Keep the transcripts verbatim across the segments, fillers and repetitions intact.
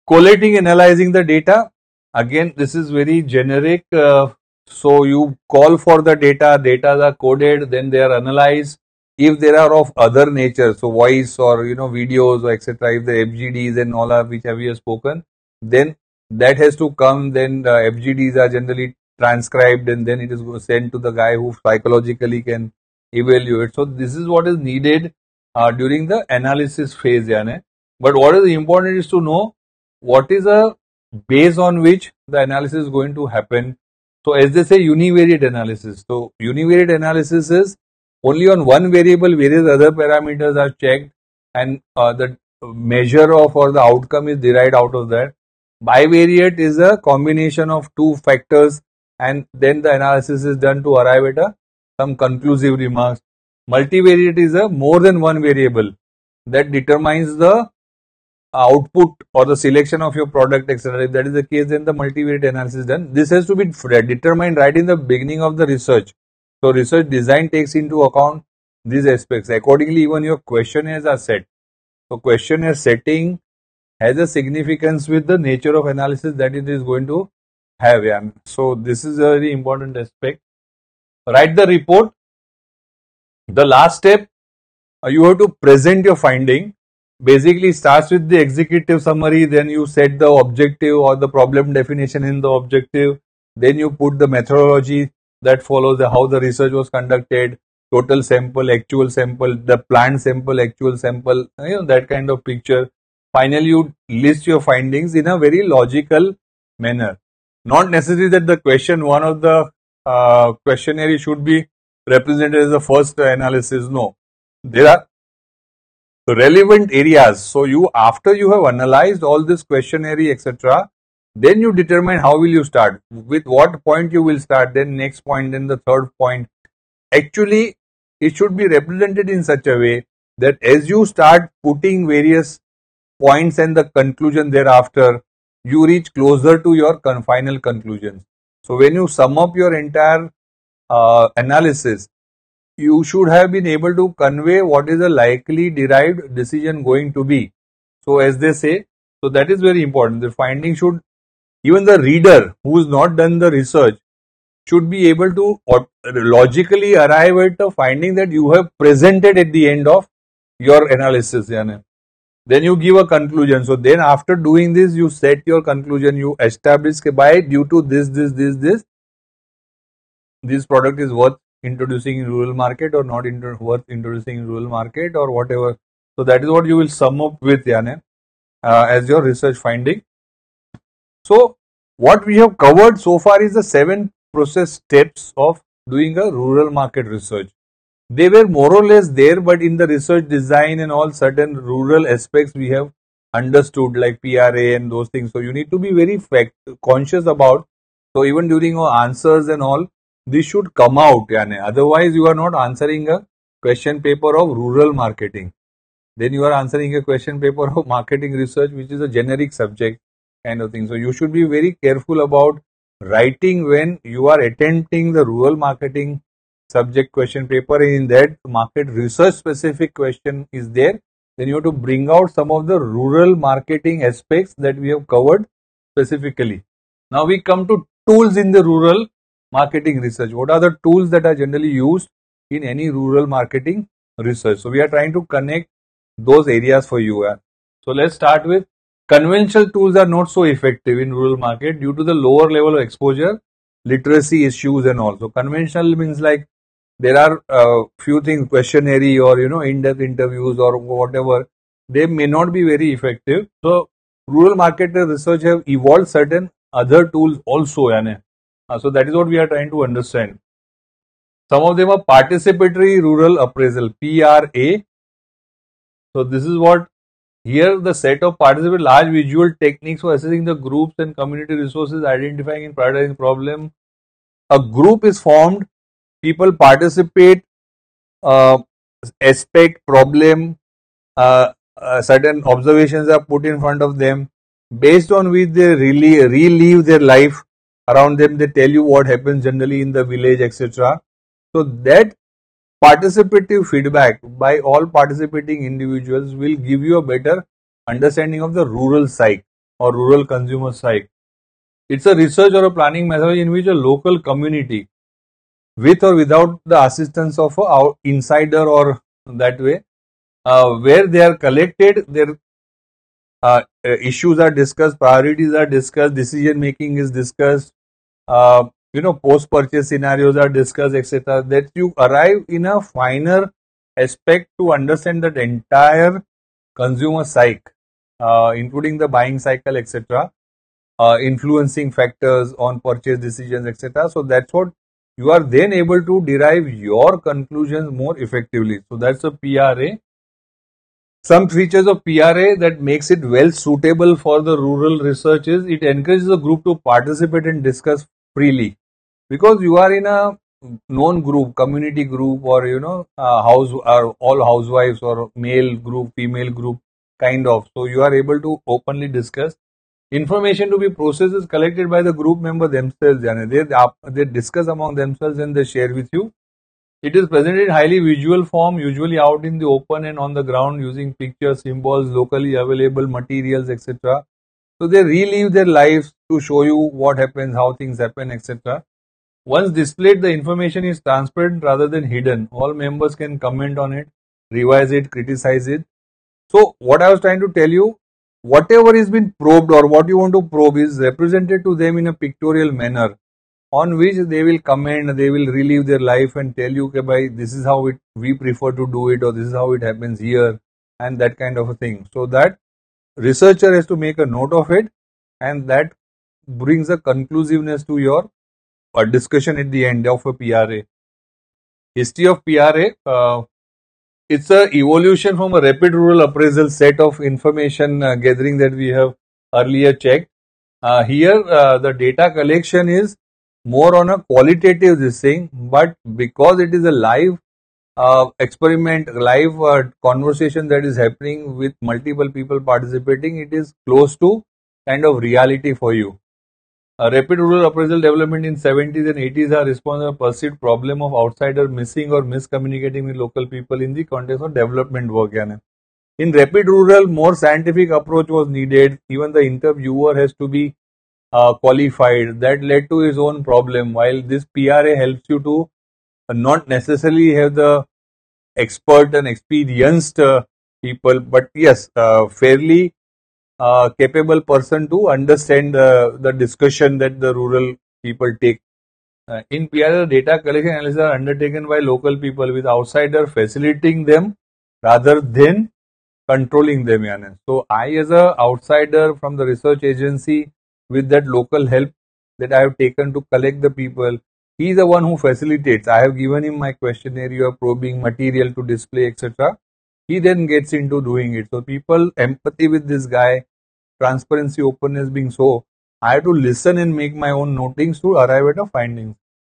Collating, analyzing the data. Again, this is very generic. Uh, so you call for the data, data are coded, then they are analyzed. If there are of other nature, so voice or you know videos or et cetera. If the F G Ds and all are which have we have spoken, then that has to come. Then the F G Ds are generally transcribed and then it is sent to the guy who psychologically can evaluate. So this is what is needed uh, during the analysis phase. Yani. But what is important is to know what is a base on which the analysis is going to happen. So as they say, univariate analysis. So univariate analysis is only on one variable, various other parameters are checked and uh, the measure of or the outcome is derived out of that. Bivariate is a combination of two factors and then the analysis is done to arrive at a, some conclusive remarks. Multivariate is a more than one variable that determines the output or the selection of your product, et cetera. If that is the case, then the multivariate analysis is done. This has to be determined right in the beginning of the research. So research design takes into account these aspects. Accordingly, even your questionnaires are set. So questionnaire setting has a significance with the nature of analysis that it is going to have. Yeah. So this is a very important aspect. Write the report. The last step, you have to present your finding. Basically starts with the executive summary, then you set the objective or the problem definition in the objective, then you put the methodology that follows the, how the research was conducted, total sample, actual sample, the planned sample, actual sample, you know, that kind of picture. Finally, you list your findings in a very logical manner. Not necessary that the question one of the uh, questionnaire should be represented as the first analysis. No, there are relevant areas. So you, after you have analyzed all this questionnaire, et cetera, then you determine how will you start, with what point you will start, then next point, then the third point. Actually, it should be represented in such a way that as you start putting various points and the conclusion thereafter, you reach closer to your con final conclusions. So when you sum up your entire uh, analysis, you should have been able to convey what is the likely derived decision going to be. So as they say, so that is very important. The finding should, even the reader who has not done the research should be able to logically arrive at the finding that you have presented at the end of your analysis. Then you give a conclusion. So then after doing this, you set your conclusion, you establish by due to this, this, this, this, this product is worth introducing in rural market or not inter worth introducing in rural market or whatever. So that is what you will sum up with, Yane, uh, as your research finding. So what we have covered so far is the seven process steps of doing a rural market research. They were more or less there, but in the research design and all certain rural aspects we have understood, like P R A and those things. So you need to be very fact conscious about. So even during your answers and all, this should come out. Yani. Otherwise, you are not answering a question paper of rural marketing. Then you are answering a question paper of marketing research, which is a generic subject kind of thing. So you should be very careful about writing when you are attempting the rural marketing subject question paper. In that market research specific question is there, then you have to bring out some of the rural marketing aspects that we have covered specifically. Now we come to tools in the rural marketing research. What are the tools that are generally used in any rural marketing research? So we are trying to connect those areas for you. So let's start with conventional tools are not so effective in rural market due to the lower level of exposure, literacy issues and all. So conventional means like there are uh, few things, questionnaire or you know in-depth interviews or whatever, they may not be very effective. So rural market research have evolved certain other tools also. Yani. Uh, so that is what we are trying to understand. Some of them are participatory rural appraisal, P R A. So this is what here the set of participatory large visual techniques for assessing the groups and community resources, identifying and prioritizing problem. A group is formed, people participate, uh, aspect, problem, uh, uh, certain observations are put in front of them, based on which they really relive their life around them. They tell you what happens generally in the village, et cetera. So that participative feedback by all participating individuals will give you a better understanding of the rural psyche. or rural consumer psych. It's a research or a planning methodology in which a local community, with or without the assistance of a out- insider or that way, uh, where they are collected, their uh, uh, issues are discussed, priorities are discussed, decision making is discussed, uh, you know, post purchase scenarios are discussed, et cetera. That you arrive in a finer aspect to understand that entire consumer psyche, uh, including the buying cycle, et cetera, uh, influencing factors on purchase decisions, et cetera. So that's what you are then able to derive your conclusions more effectively. So that's a P R A. Some features of P R A that makes it well suitable for the rural research is it encourages the group to participate and discuss freely, because you are in a known group, community group, or you know, uh, house or all housewives or male group, female group kind of. So you are able to openly discuss. Information to be processed is collected by the group member themselves. They they discuss among themselves and they share with you. It is presented in highly visual form, usually out in the open and on the ground using pictures, symbols, locally available materials, et cetera. So they relive their lives to show you what happens, how things happen, et cetera. Once displayed, the information is transparent rather than hidden. All members can comment on it, revise it, criticize it. So what I was trying to tell you, whatever is been probed or what you want to probe is represented to them in a pictorial manner, on which they will comment, they will relive their life and tell you, okay, by this is how it we prefer to do it, or this is how it happens here, and that kind of a thing. So that researcher has to make a note of it, and that brings a conclusiveness to your uh, discussion at the end of a P R A. History of P R A. Uh, it's a evolution from a rapid rural appraisal set of information uh, gathering that we have earlier checked. Uh, here, uh, the data collection is more on a qualitative this thing, but because it is a live uh, experiment, live uh, conversation that is happening with multiple people participating, it is close to kind of reality for you. A rapid rural appraisal development in seventies and eighties are responsible for perceived problem of outsider missing or miscommunicating with local people in the context of development work. In rapid rural, more scientific approach was needed. Even the interviewer has to be uh, qualified. That led to his own problem. While this P R A helps you to uh, not necessarily have the expert and experienced uh, people, but yes, uh, fairly uh, capable person to understand uh, the discussion that the rural people take. Uh, in P R A, data collection analysis are undertaken by local people with outsider facilitating them rather than controlling them. Yani. So I, as a outsider from the research agency, with that local help that I have taken to collect the people, he is the one who facilitates. I have given him my questionnaire, you are probing material to display, et cetera. He then gets into doing it. So people empathy with this guy, transparency, openness being so, I have to listen and make my own notings to arrive at a findings.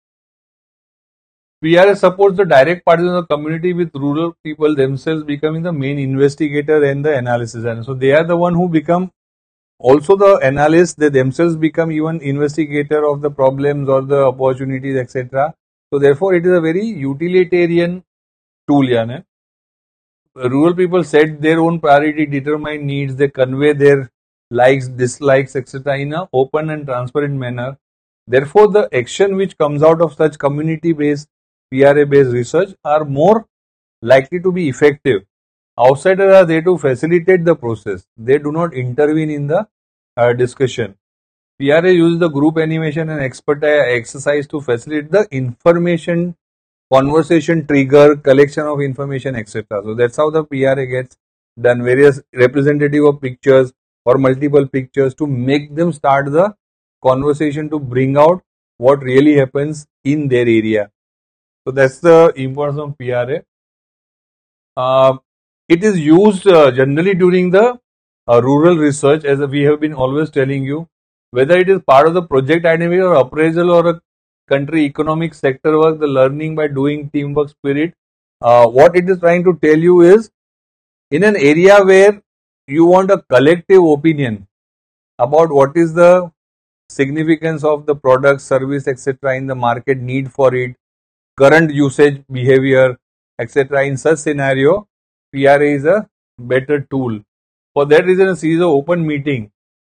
P R A supports the direct participation of the community with rural people themselves becoming the main investigator and the analysis. And so they are the one who become also the analysts, they themselves become even investigator of the problems or the opportunities, et cetera. So therefore it is a very utilitarian tool. Yani. Rural people set their own priority, determine needs, they convey their likes, dislikes, et cetera in an open and transparent manner. Therefore, the action which comes out of such community-based, P R A-based research are more likely to be effective. Outsiders are there to facilitate the process. They do not intervene in the uh, discussion. P R A uses the group animation and expert exercise to facilitate the information, conversation trigger, collection of information, et cetera. So that's how the P R A gets done. Various representative of pictures or multiple pictures to make them start the conversation to bring out what really happens in their area. So that's the importance of P R A. Uh, it is used uh, generally during the uh, rural research, as we have been always telling you, whether it is part of the project identity or appraisal or a country economic sector work, the learning by doing teamwork spirit. Uh, what it is trying to tell you is, in an area where you want a collective opinion about what is the significance of the product, service, et cetera in the market, need for it, current usage behavior, et cetera. In such scenario, P R A is a better tool. For that reason, a series of open meeting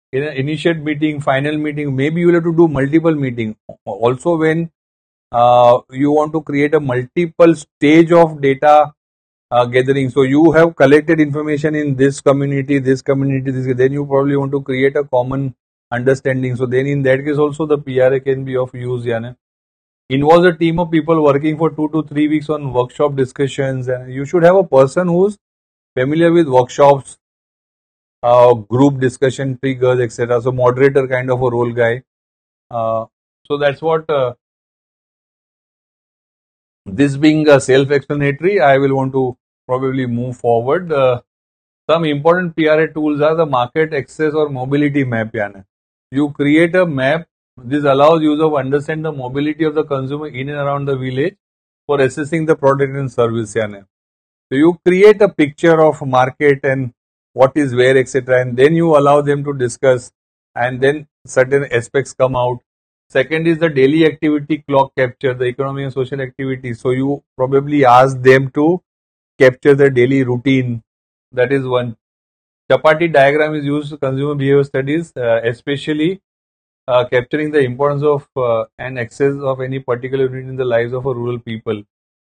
in an initiate meeting, final meeting, maybe you will have to do multiple meetings. Also, when uh, you want to create a multiple stage of data uh, gathering, so you have collected information in this community, this community, this, then you probably want to create a common understanding. So then in that case also the P R A can be of use. Yeah, involves a team of people working for two to three weeks on workshop discussions, and you should have a person who's familiar with workshops, uh, group discussion triggers, et cetera. So moderator kind of a role guy. Uh, so that's what. Uh, this being uh, self-explanatory, I will want to probably move forward. Uh, some important P R A tools are the market access or mobility map. Yani. You create a map. This allows you to understand the mobility of the consumer in and around the village for assessing the product and service. Yani. So you create a picture of market and what is where, et cetera, and then you allow them to discuss, and then certain aspects come out. Second is the daily activity clock capture, the economic and social activity. So you probably ask them to capture the daily routine. That is one. Chapati diagram is used to consumer behavior studies, uh, especially uh, capturing the importance of uh, and access of any particular unit in the lives of a rural people.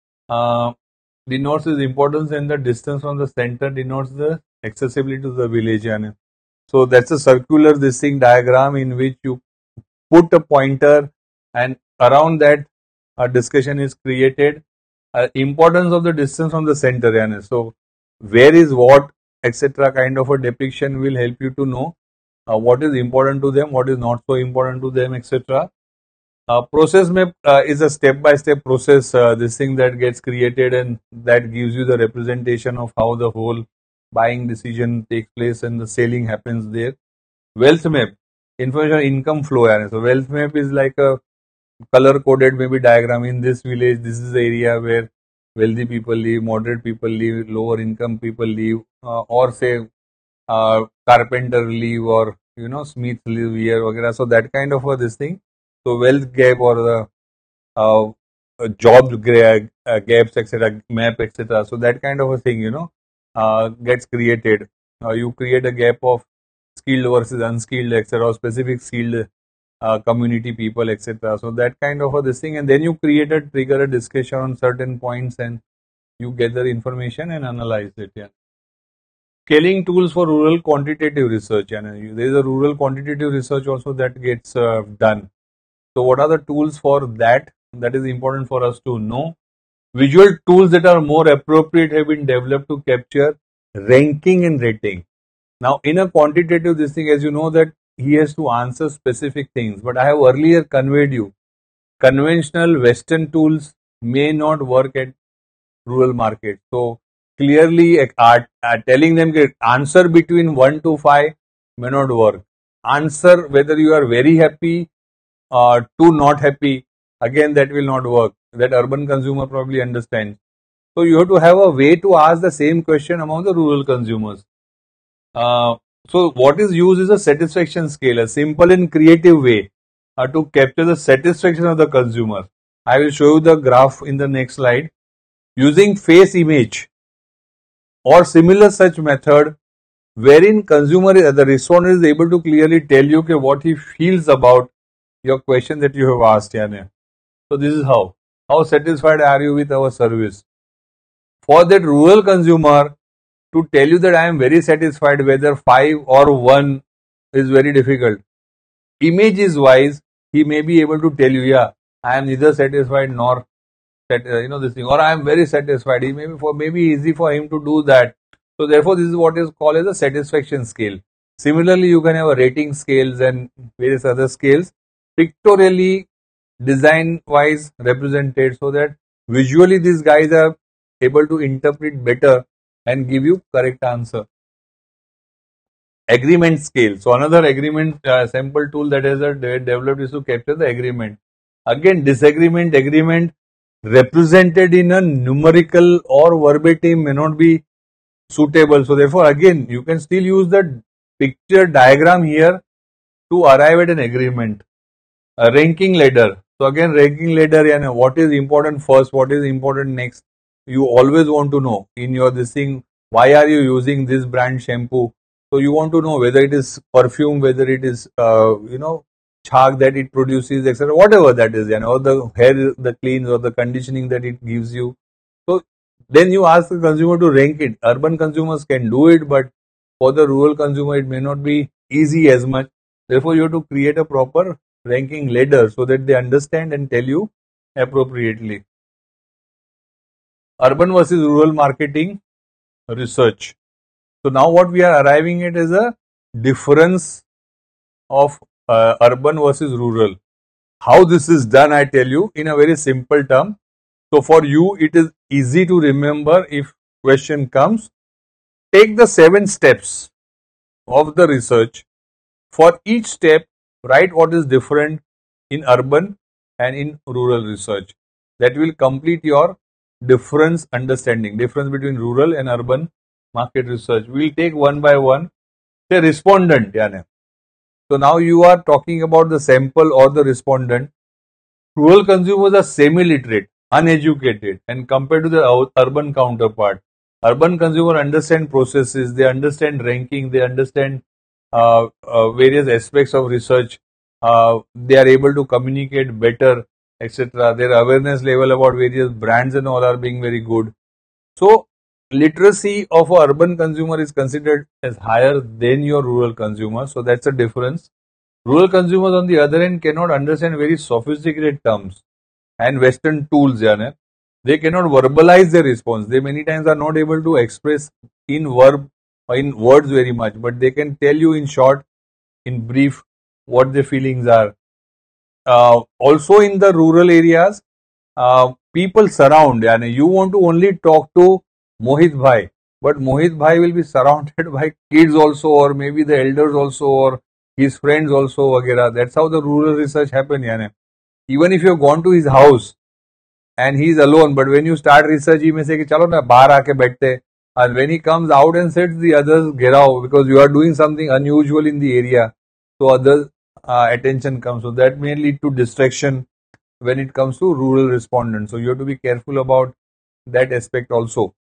Uh, denotes its importance, and the distance from the center denotes the accessibility to the village. So that's a circular this thing diagram in which you put a pointer, and around that a discussion is created. Uh, importance of the distance from the center. Yani. So where is what, et cetera, kind of a depiction will help you to know uh, what is important to them, what is not so important to them, et cetera. Uh, process map uh, is a step-by-step process, uh, this thing that gets created, and that gives you the representation of how the whole buying decision takes place and the selling happens there. Wealth map, information income flow. Yani. So wealth map is like a color-coded maybe diagram. In this village, this is the area where wealthy people live, moderate people live, lower income people live, uh, or say uh, carpenter live, or you know smith live here, etc. So that kind of a this thing. So wealth gap or the uh, uh, job gra- uh, gaps, et cetera, map, et cetera. So that kind of a thing, you know, uh, gets created. Uh, you create a gap of skilled versus unskilled, et cetera, or specific skilled uh, community people, et cetera. So that kind of a this thing, and then you create a trigger a discussion on certain points, and you gather information and analyze it. Yeah. Scaling tools for rural quantitative research. And there is a rural quantitative research also that gets uh, done. So what are the tools for that? That is important for us to know. Visual tools that are more appropriate have been developed to capture ranking and rating. Now, in a quantitative this thing, as you know that he has to answer specific things, but I have earlier conveyed you, conventional Western tools may not work at rural market. So clearly are, are telling them that answer between one to five may not work. Answer whether you are very happy uh, to not happy, again that will not work. That urban consumer probably understands. So you have to have a way to ask the same question among the rural consumers. Uh, so what is used is a satisfaction scale, a simple and creative way uh, to capture the satisfaction of the consumer. I will show you the graph in the next slide. Using face image or similar such method wherein consumer, the respondent is able to clearly tell you okay, what he feels about your question that you have asked. Yani. So this is how. How satisfied are you with our service? For that rural consumer to tell you that I am very satisfied, whether five or one is very difficult. Images wise, he may be able to tell you, yeah, I am neither satisfied nor that uh, you know this thing, or I am very satisfied. It may be for maybe easy for him to do that. So therefore, this is what is called as a satisfaction scale. Similarly, you can have a rating scales and various other scales pictorially, design wise represented, so that visually these guys are able to interpret better and give you correct answer. Agreement scale. So another agreement uh, sample tool that is uh, developed is to capture the agreement. Again, disagreement, agreement represented in a numerical or verbatim may not be suitable. So therefore, again, you can still use the picture diagram here to arrive at an agreement. A ranking ladder. So again, ranking ladder, yani what is important first, what is important next. You always want to know in your this thing, why are you using this brand shampoo? So you want to know whether it is perfume, whether it is, uh, you know, chak that it produces, et cetera. Whatever that is, you know, or the hair, the cleans or the conditioning that it gives you. So then you ask the consumer to rank it. Urban consumers can do it, but for the rural consumer, it may not be easy as much. Therefore, you have to create a proper ranking ladder so that they understand and tell you appropriately. Urban versus rural marketing research. So now what we are arriving at is a difference of uh, urban versus rural. How this is done, I tell you in a very simple term. So for you, it is easy to remember if question comes. Take the seven steps of the research. For each step, write what is different in urban and in rural research. That will complete your difference understanding, difference between rural and urban market research. We will take one by one. Say respondent, yani. So now you are talking about the sample or the respondent. Rural consumers are semi-literate, uneducated, and compared to the urban counterpart, urban consumer understand processes, they understand ranking, they understand uh, uh, various aspects of research, uh, they are able to communicate better, et cetera. Their awareness level about various brands and all are being very good. So literacy of a urban consumer is considered as higher than your rural consumer. So that's a difference. Rural consumers on the other end cannot understand very sophisticated terms and Western tools. Yani. They cannot verbalize their response. They many times are not able to express in verb or in words very much, but they can tell you in short, in brief, what their feelings are. Uh, also in the rural areas, uh, people surround. Yani. You want to only talk to Mohit Bhai, but Mohit Bhai will be surrounded by kids also, or maybe the elders also, or his friends also, वगैरह. That's how the rural research happen, यानी. Even if you have gone to his house and he is alone, but when you start research, he may say कि चलो ना बाहर आके बैठते. And when he comes out and sits, the others get out because you are doing something unusual in the area. So others uh, attention comes. So that may lead to distraction when it comes to rural respondents. So you have to be careful about that aspect also.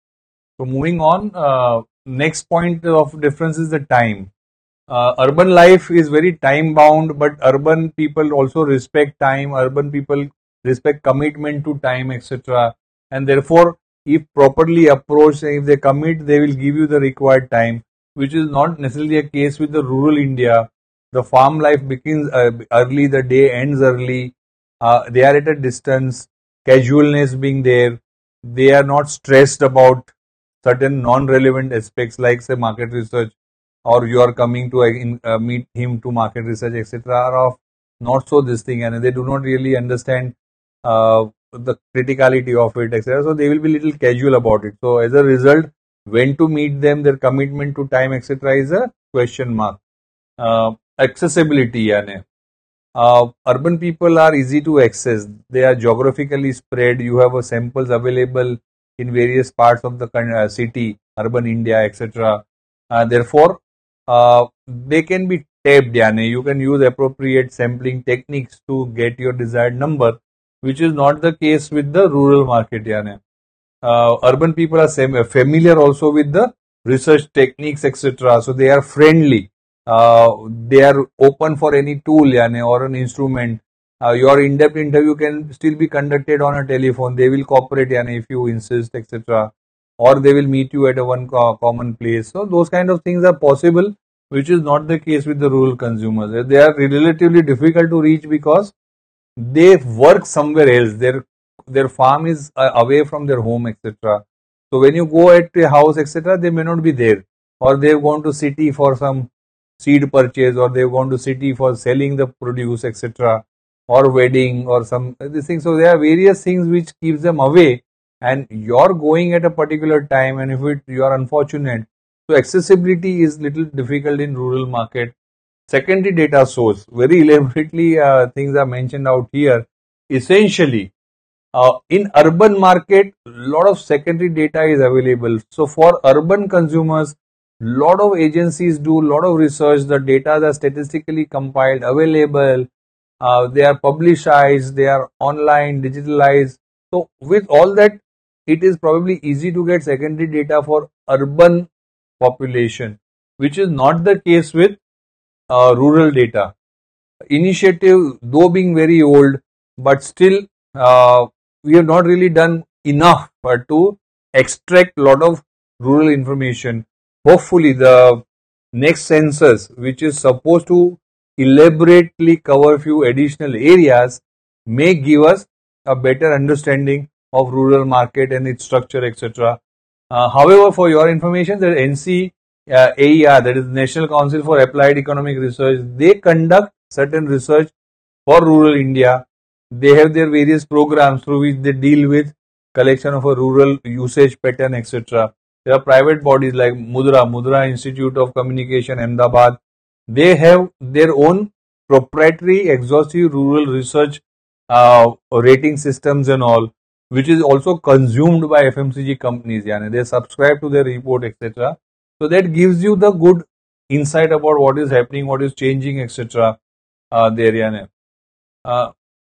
So moving on, uh, next point of difference is the time. Uh, urban life is very time bound, but urban people also respect time. Urban people respect commitment to time, et cetera. And therefore, if properly approached, if they commit, they will give you the required time, which is not necessarily a case with the rural India. The farm life begins uh, early, the day ends early. Uh, they are at a distance, casualness being there. They are not stressed about certain non-relevant aspects like say market research, or you are coming to uh, meet him to market research, et cetera, are of not so this thing, and they do not really understand uh, the criticality of it, et cetera. So they will be little casual about it. So as a result, when to meet them, their commitment to time, et cetera, is a question mark. Uh, accessibility, yani. Uh, urban people are easy to access. They are geographically spread. You have a samples available in various parts of the uh, city, urban India, et cetera. Uh, therefore, uh, they can be tapped. Yani. You can use appropriate sampling techniques to get your desired number, which is not the case with the rural market. Yani. Uh, urban people are familiar also with the research techniques, et cetera. So they are friendly. Uh, they are open for any tool yani, or an instrument. Uh, your in-depth interview can still be conducted on a telephone. They will cooperate yani, if you insist, et cetera. Or they will meet you at a one co common place. So those kind of things are possible, which is not the case with the rural consumers. They are relatively difficult to reach because they work somewhere else. Their their farm is uh, away from their home, et cetera. So when you go at a house, et cetera, they may not be there, or they've gone to city for some seed purchase, or they've gone to city for selling the produce, et cetera, or wedding, or some these things. So there are various things which keeps them away, and you're going at a particular time, and if it, you are unfortunate, so accessibility is little difficult in rural market. Secondary data source, very elaborately uh, things are mentioned out here. Essentially, uh, in urban market, lot of secondary data is available. So for urban consumers, lot of agencies do lot of research. The data are statistically compiled, available. Uh, they are publicized. They are online, digitalized. So with all that, it is probably easy to get secondary data for urban population. which is not the case with uh, rural data. Initiative, though being very old, but still uh, we have not really done enough uh, to extract a lot of rural information. Hopefully, the next census, which is supposed to elaborately cover few additional areas, may give us a better understanding of rural market and its structure, et cetera. Uh, however, for your information, the N C uh, A E R, that is National Council for Applied Economic Research, they conduct certain research for rural India. They have their various programs through which they deal with collection of a rural usage pattern, et cetera. There are private bodies like Mudra, Mudra Institute of Communication, Ahmedabad. They have their own proprietary exhaustive rural research uh, rating systems and all, which is also consumed by F M C G companies. Yani they subscribe to their report, et cetera. So that gives you the good insight about what is happening, what is changing, et cetera. Uh, there, yani. Uh,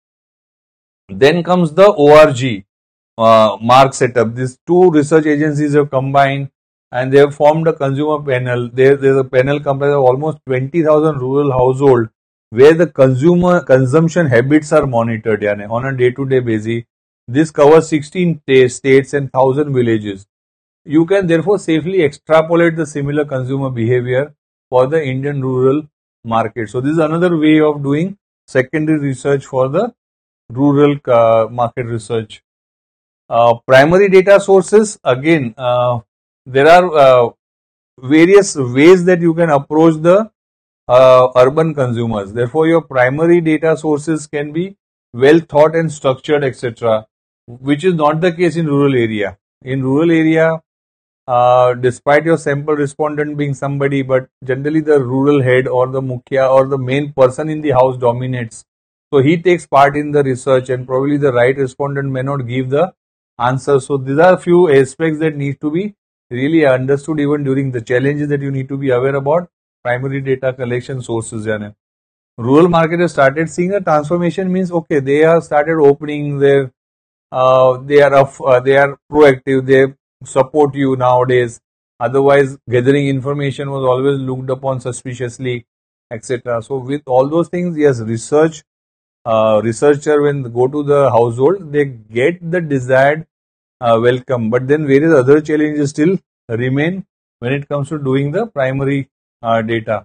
then comes the O R G uh, mark setup. These two research agencies have combined and they have formed a consumer panel. There, there's a panel comprised of almost twenty thousand rural households where the consumer consumption habits are monitored yani, on a day-to-day basis. This covers sixteen states and one thousand villages. You can therefore safely extrapolate the similar consumer behavior for the Indian rural market. So this is another way of doing secondary research for the rural uh, market research. Uh, primary data sources, again, uh, there are uh, various ways that you can approach the uh, urban consumers. Therefore, your primary data sources can be well thought and structured, et cetera, which is not the case in rural area. In rural area, uh, despite your sample respondent being somebody, but generally the rural head or the mukhya or the main person in the house dominates. So he takes part in the research and probably the right respondent may not give the answer. So these are a few aspects that need to be really understood even during the challenges that you need to be aware about primary data collection sources. Yani. Rural market has started seeing a transformation means okay, they have started opening their, uh, they are uh, they are proactive, they support you nowadays. Otherwise, gathering information was always looked upon suspiciously, et cetera. So with all those things, yes, research. Uh, researcher when go to the household, they get the desired uh, welcome, but then various other challenges still remain when it comes to doing the primary uh, data.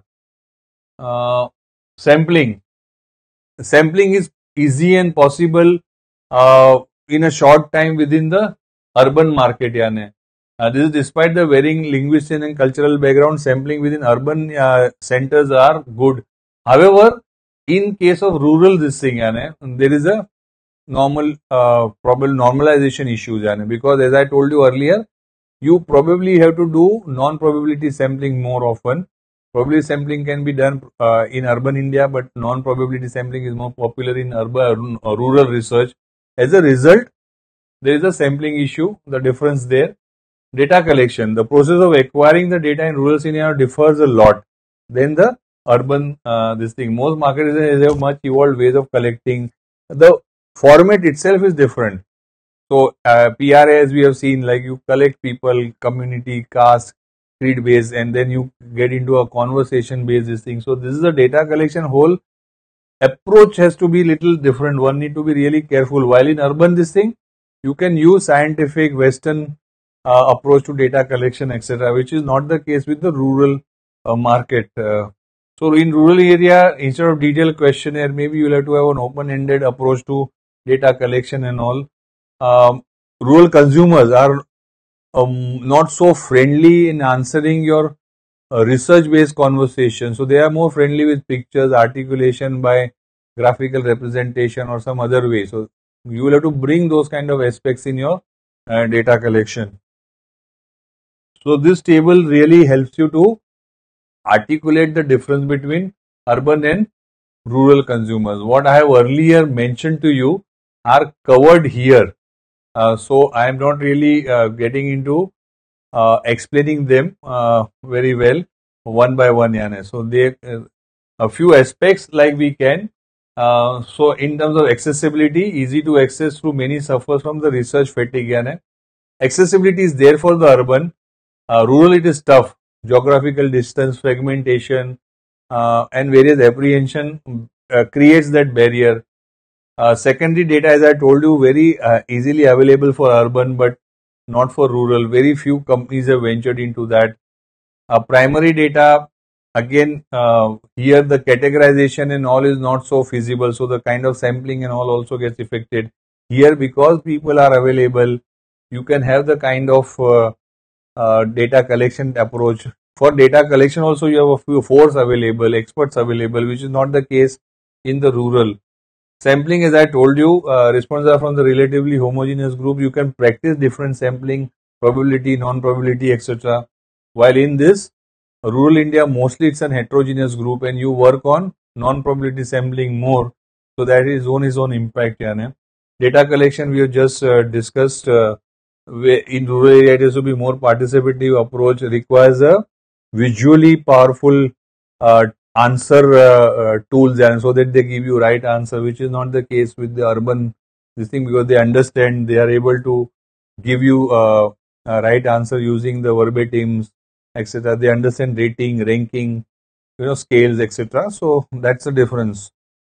Uh, sampling. Sampling is easy and possible uh, in a short time within the urban market. Yani. Uh, this is despite the varying linguistic and cultural background, sampling within urban uh, centers are good. However, in case of rural this thing, yani, there is a normal, uh, probable normalization issues, yani, because as I told you earlier, you probably have to do non-probability sampling more often. Probability sampling can be done uh, in urban India, but non-probability sampling is more popular in urban uh, rural research. As a result, there is a sampling issue, the difference there. Data collection, the process of acquiring the data in rural scenario differs a lot than the urban uh, this thing. Most markets have much evolved ways of collecting. The format itself is different. So uh, P R A, as we have seen, like you collect people, community, caste, creed base, and then you get into a conversation based this thing. So this is a data collection whole approach has to be little different. One need to be really careful. While in urban this thing, you can use scientific Western uh, approach to data collection, et cetera, which is not the case with the rural uh, market. Uh, So in rural area, instead of detailed questionnaire, maybe you'll have to have an open-ended approach to data collection and all. Um, rural consumers are um, not so friendly in answering your uh, research-based conversation. So they are more friendly with pictures, articulation by graphical representation or some other way. So you will have to bring those kind of aspects in your uh, data collection. So this table really helps you to articulate the difference between urban and rural consumers. What I have earlier mentioned to you are covered here. Uh, so I am not really uh, getting into uh, explaining them uh, very well one by one. Yana. So they uh, a few aspects like we can. Uh, so in terms of accessibility, easy to access through many suffers from the research fatigue. Yana. Accessibility is there for the urban. Uh, rural it is tough. geographical distance, fragmentation, uh, and various apprehension uh, creates that barrier. Uh, secondary data, as I told you, very uh, easily available for urban, but not for rural. Very few companies have ventured into that. Uh, primary data, again, uh, here the categorization and all is not so feasible. So the kind of sampling and all also gets affected. Here, because people are available, you can have the kind of uh, uh, data collection approach. For data collection also, you have a few force available, experts available, which is not the case in the rural. Sampling, as I told you, uh, responses are from the relatively homogeneous group. You can practice different sampling, probability, non-probability, et cetera. While in this, rural India, mostly it's an heterogeneous group and you work on non-probability sampling more. So that is own his own impact. Yeah, data collection, we have just uh, discussed. Uh, in rural area, it has to be more participative approach, requires a visually powerful uh, answer uh, uh, tools, and so that they give you right answer, which is not the case with the urban this thing, because they understand, they are able to give you uh, a right answer using the verbatims, et cetera. They understand rating, ranking, you know, scales, et cetera. So that's the difference.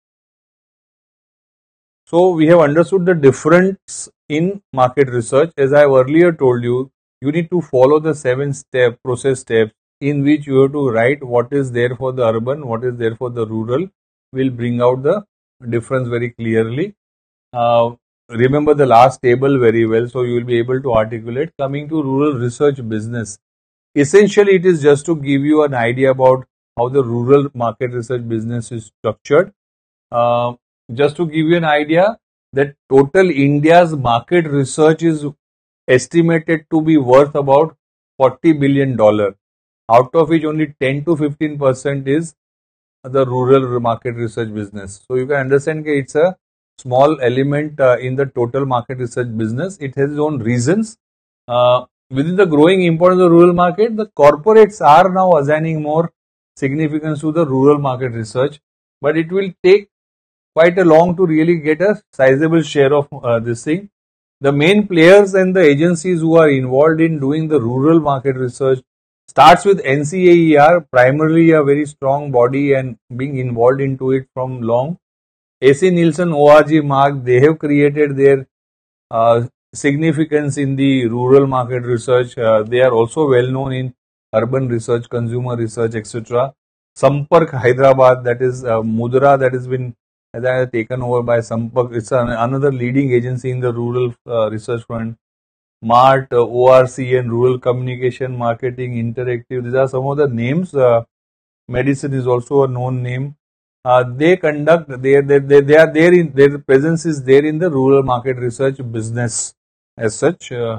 So we have understood the difference in market research. As I have earlier told you, you need to follow the seven step process steps in which you have to write what is there for the urban, what is there for the rural. Will bring out the difference very clearly. Uh, remember the last table very well, so you will be able to articulate. Coming to rural research business, essentially it is just to give you an idea about how the rural market research business is structured. Uh, just to give you an idea that total India's market research is estimated to be worth about forty billion dollars, out of which only ten to fifteen percent is the rural market research business. So you can understand that it's a small element uh, in the total market research business. It has its own reasons. Uh, within the growing importance of the rural market, the corporates are now assigning more significance to the rural market research, but it will take quite a long to really get a sizable share of uh, this thing. The main players and the agencies who are involved in doing the rural market research starts with N C A E R, primarily a very strong body and being involved into it from long. A C Nielsen, O R G, Mark, they have created their uh, significance in the rural market research. Uh, they are also well known in urban research, consumer research, et cetera. Sampark Hyderabad, that is uh, Mudra, that has been that has taken over by Sampark. It's an, another leading agency in the rural uh, research front. MART, uh, O R C, and Rural Communication Marketing Interactive. These are some of the names. Uh, Medicine is also a known name. Uh, they conduct, they, they, they, they are there in, their presence is there in the rural market research business as such. Uh,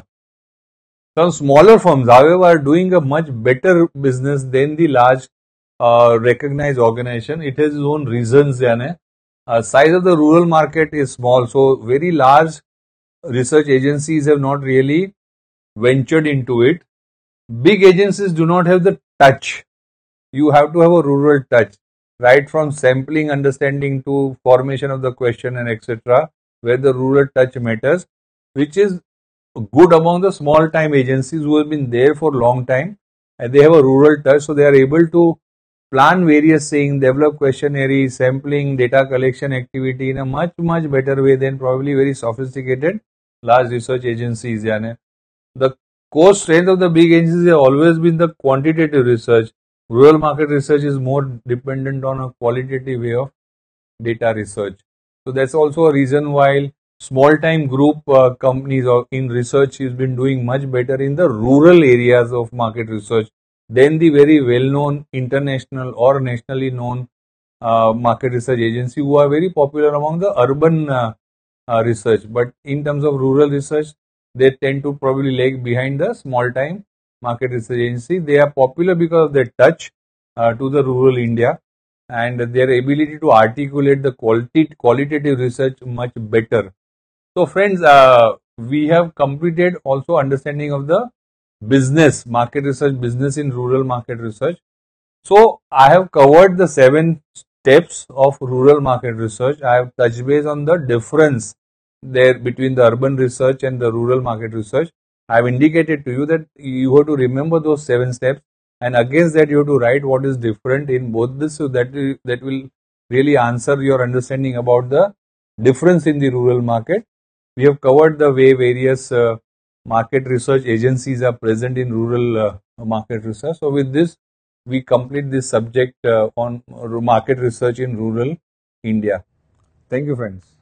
some smaller firms, however, are doing a much better business than the large uh, recognized organization. It has its own reasons. Yani. Uh, size of the rural market is small, so very large research agencies have not really ventured into it. Big agencies do not have the touch. You have to have a rural touch, right from sampling, understanding to formation of the question and et cetera, where the rural touch matters, which is good among the small time agencies who have been there for a long time and they have a rural touch, so they are able to plan various things, develop questionnaires, sampling, data collection activity in a much, much better way than probably very sophisticated large research agencies. Yani. The core strength of the big agencies has always been the quantitative research. Rural market research is more dependent on a qualitative way of data research. So that's also a reason why small time group uh, companies or in research has been doing much better in the rural areas of market research than the very well known international or nationally known uh, market research agency who are very popular among the urban uh, uh, research. But in terms of rural research, they tend to probably lag behind the small time market research agency. They are popular because of their touch uh, to the rural India and their ability to articulate the quality, qualitative research much better. So friends, uh, we have completed also understanding of the business, market research, business in rural market research. So I have covered the seven steps of rural market research. I have touched base on the difference there between the urban research and the rural market research. I have indicated to you that you have to remember those seven steps. and against that you have to write what is different in both this, so that will, that will really answer your understanding about the difference in the rural market. We have covered the way various uh, market research agencies are present in rural uh, market research. So with this, we complete this subject uh, on market research in rural India. Thank you, friends.